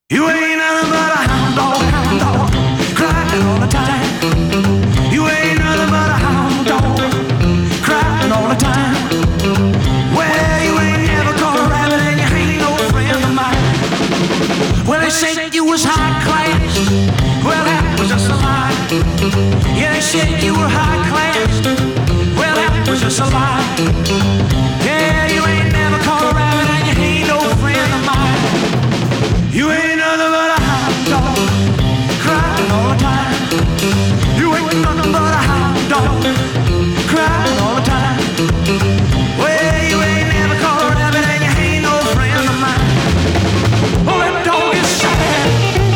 You ain't nothing but a hound dog, crying all the time. You ain't nothing but a hound dog, crying all the time. Well, you ain't never caught a rabbit and you ain't no friend of mine. Well, they said you was high class, well, that was just a lie. Yeah, they said you were high class, well, that was just a lie. Yeah, you ain't never caught a rabbit and you ain't no friend of mine. You ain't nothing but a hound dog, crying all the time. You ain't nothing but a hound dog, crying all the time. Well, you ain't never caught a rabbit and you ain't no friend of mine. Oh, that dog is sad.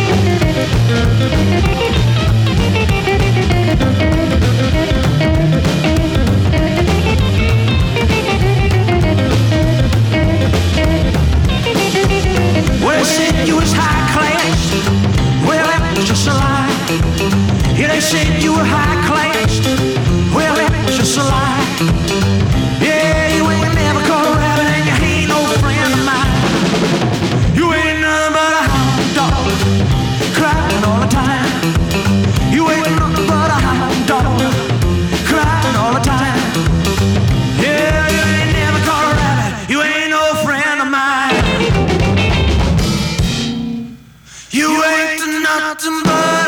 Well, they said you was high class. Well, that was just a lie. Yeah, they said you were high class. Well, that was just a lie. Yeah, you ain't never caught a rabbit and you ain't no friend of mine. You ain't nothing but a hound dog, crying all the time. You ain't nothing but a hound dog, crying all the time. Yeah, you ain't never caught a rabbit. You ain't no friend of mine. You ain't nothing but